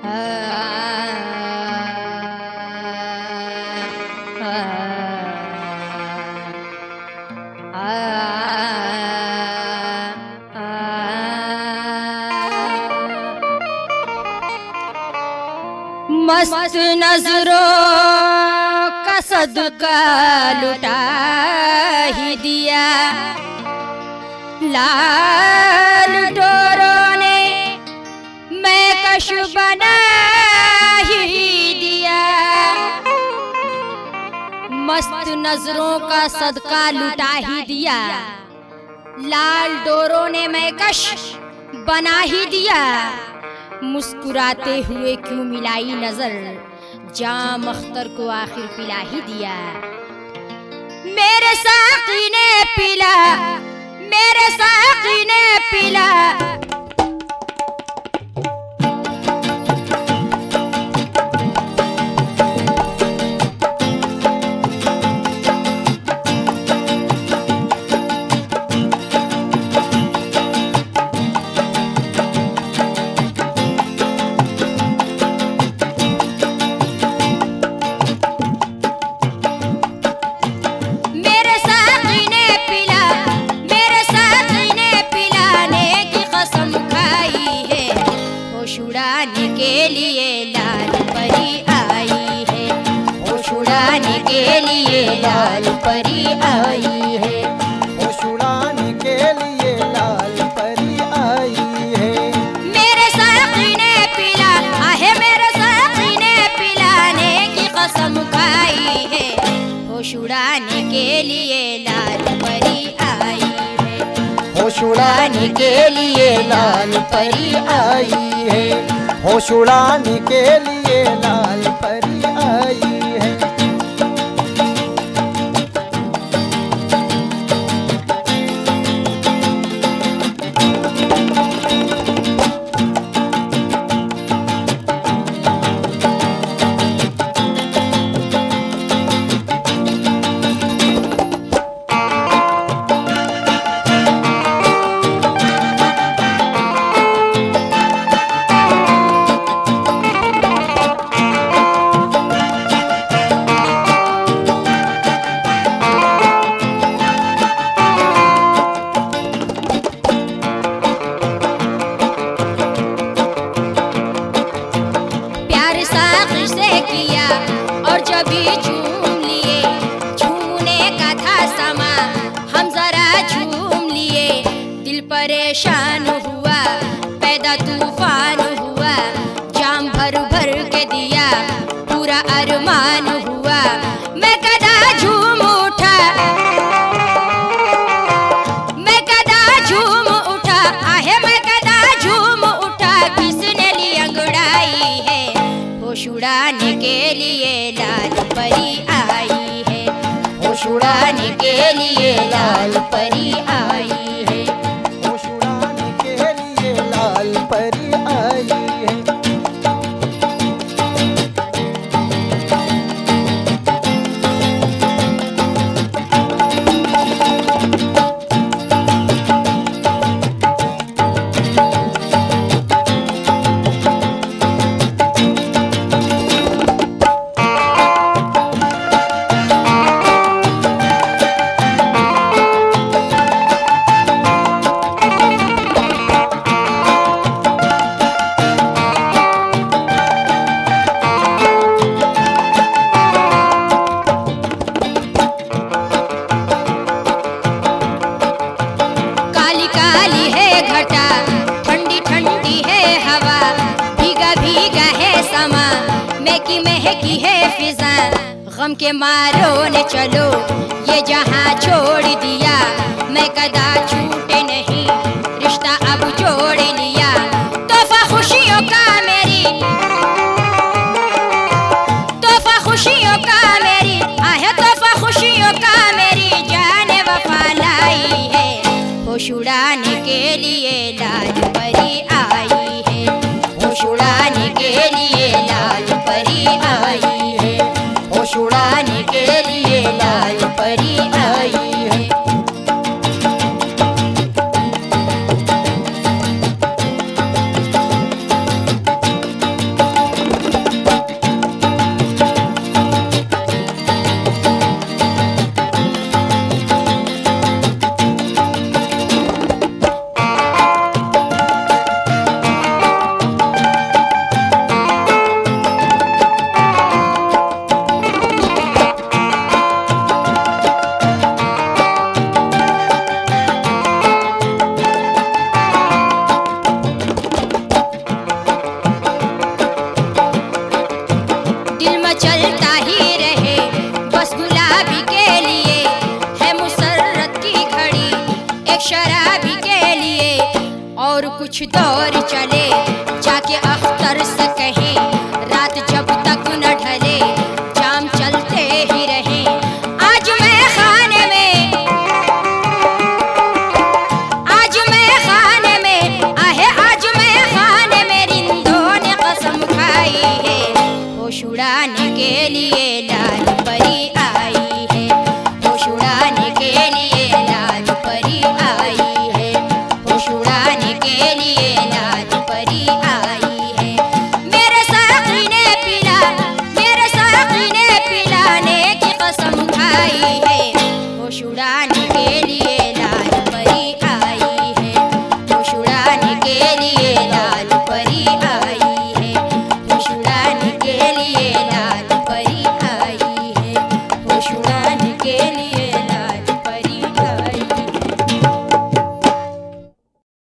मस्त नजरों का सदका लुटा ही दिया, लाल डोरों ने मैं कश बना ही दिया। मस्त नजरों का सदका लुटा ही दिया, लाल डोरों ने मैं कश बना ही दिया। मुस्कुराते हुए क्यों मिलाई नजर, जाम अख्तर को आखिर पिला ही दिया। मेरे साकी ने पिला, मेरे साकी ने पिला, छुड़ाने के लिए लाल परी आई है, वो छुड़ाने के लिए लाल परी आई है, वो छुड़ाने के लिए लाल परी आई है। मेरे साकी ने पिला, आहे मेरे साकी ने पिलाने की कसम खाई है, वो छुड़ाने के लिए लाल परी आई है, वो छुड़ाने के लिए लाल परी आई है, वो छुड़ाने के लिए लाल परी आई है। झूम लिए, झूमने का था समा, हम जरा झूम लिए। दिल परेशान हुआ, पैदा तूफान हुआ, जाम भर भर के दिया, पूरा अरमान हुआ। मैं कदा झूम उठा, मैं कदा झूम उठा, आहे मैं कदा झूम उठा, किसने ली अंगड़ाई है, वो छुड़ाने के लिए लाल परी आई है, वो छुड़ाने के लिए लाल परी आई है, वो छुड़ाने के लिए लाल परी आई है। ठंडी ठंडी है हवा, भीगा भीगा है समा, महकी महकी है फिजा, गम के मारों ने चलो ये जहां छोड़ दिया, मैं कदा छूट